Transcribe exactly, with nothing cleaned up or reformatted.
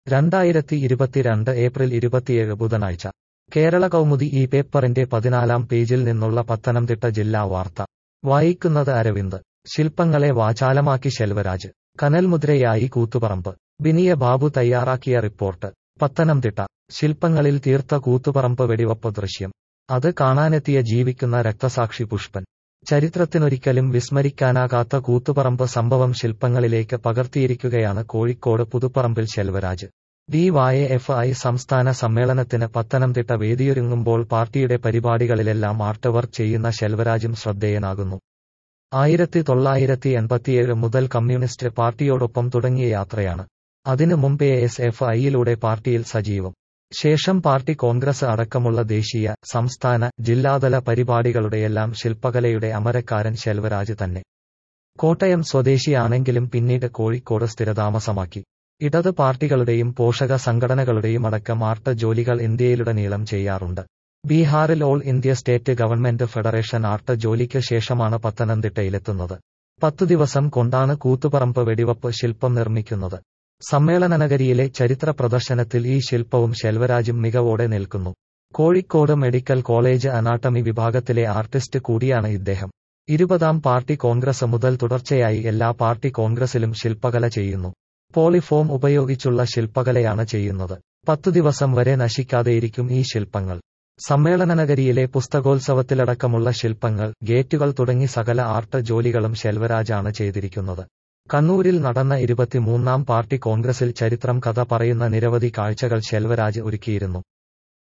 രണ്ടായിരത്തി ഇരുപത്തിരണ്ട് ഏപ്രിൽ ഇരുപത്തിയേഴ് ബുധനാഴ്ച കേരള കൗമുദി ഈ പേപ്പറിന്റെ പതിനാലാം പേജിൽ നിന്നുള്ള പത്തനംതിട്ട ജില്ലാ വാർത്ത വായിക്കുന്നത് അരവിന്ദ്. ശില്പങ്ങളെ വാചാലമാക്കി ശെൽവരാജ്. കനൽമുദ്രയായി കൂത്തുപറമ്പ്. ബിനിയ ബാബു തയ്യാറാക്കിയ റിപ്പോർട്ട്. പത്തനംതിട്ട. ശില്പങ്ങളിൽ തീർത്ത കൂത്തുപറമ്പ് വെടിവപ്പ് ദൃശ്യം. അത് കാണാനെത്തിയ ജീവിക്കുന്ന രക്തസാക്ഷി പുഷ്പൻ. ചരിത്രത്തിനൊരിക്കലും വിസ്മരിക്കാനാകാത്ത കൂത്തുപറമ്പ് സംഭവം ശില്പങ്ങളിലേക്ക് പകർത്തിയിരിക്കുകയാണ് കോഴിക്കോട് പുതുപ്പറമ്പിൽ Selvaraj. D Y F I സംസ്ഥാന സമ്മേളനത്തിന് പത്തനംതിട്ട വേദിയൊരുങ്ങുമ്പോൾ പാർട്ടിയുടെ പരിപാടികളിലെല്ലാം ആർട്ട് വർക്ക് ചെയ്യുന്ന ശെൽവരാജും ശ്രദ്ധേയനാകുന്നു. ആയിരത്തി തൊള്ളായിരത്തി എൺപത്തിയേഴ് മുതൽ കമ്മ്യൂണിസ്റ്റ് പാർട്ടിയോടൊപ്പം തുടങ്ങിയ യാത്രയാണ്. അതിനു മുമ്പേ എസ് എഫ് ഐയിലൂടെ പാർട്ടിയിൽ സജീവം. ശേഷം പാർട്ടി കോൺഗ്രസ് അടക്കമുള്ള ദേശീയ, സംസ്ഥാന, ജില്ലാതല പരിപാടികളുടെയെല്ലാം ശില്പകലയുടെ അമരക്കാരൻ ശെൽവരാജ് തന്നെ. കോട്ടയം സ്വദേശിയാണെങ്കിലും പിന്നീട് കോഴിക്കോട് സ്ഥിരതാമസമാക്കി. ഇടത് പാർട്ടികളുടെയും പോഷക സംഘടനകളുടെയും അടക്കം ആർട്ട് ജോലികൾ ഇന്ത്യയിലുടനീളം ചെയ്യാറുണ്ട്. ബീഹാറിൽ all India state government federation art ജോലിക്ക് ശേഷമാണ് പത്തനംതിട്ടയിലെത്തുന്നത്. പത്തു ദിവസം കൊണ്ടാണ് കൂത്തുപറമ്പ് വെടിവപ്പ് ശില്പം നിർമ്മിക്കുന്നത്. സമ്മേളനനഗരിയിലെ ചരിത്ര പ്രദർശനത്തിൽ ഈ ശില്പവും ശെൽവരാജും മികവോടെ നിൽക്കുന്നു. കോഴിക്കോട് മെഡിക്കൽ കോളേജ് അനാട്ടമി വിഭാഗത്തിലെ ആർട്ടിസ്റ്റ് കൂടിയാണ് ഇദ്ദേഹം. ഇരുപതാം പാർട്ടി കോൺഗ്രസ് മുതൽ തുടർച്ചയായി എല്ലാ പാർട്ടി കോൺഗ്രസിലും ശില്പകല ചെയ്യുന്നു. പോളിഫോം ഉപയോഗിച്ചുള്ള ശില്പകലയാണ് ചെയ്യുന്നത്. പത്തു ദിവസം വരെ നശിക്കാതെയിരിക്കും ഈ ശില്പങ്ങൾ. സമ്മേളനനഗരിയിലെ പുസ്തകോത്സവത്തിലടക്കമുള്ള ശില്പങ്ങൾ, ഗേറ്റുകൾ തുടങ്ങി സകല ആർട്ട് ജോലികളും ശെൽവരാജാണ് ചെയ്തിരിക്കുന്നത്. കണ്ണൂരിൽ നടന്ന ഇരുപത്തിമൂന്നാം പാർട്ടി കോൺഗ്രസിൽ ചരിത്രം കഥ പറയുന്ന നിരവധി കാഴ്ചകൾ ശെൽവരാജ് ഒരുക്കിയിരുന്നു.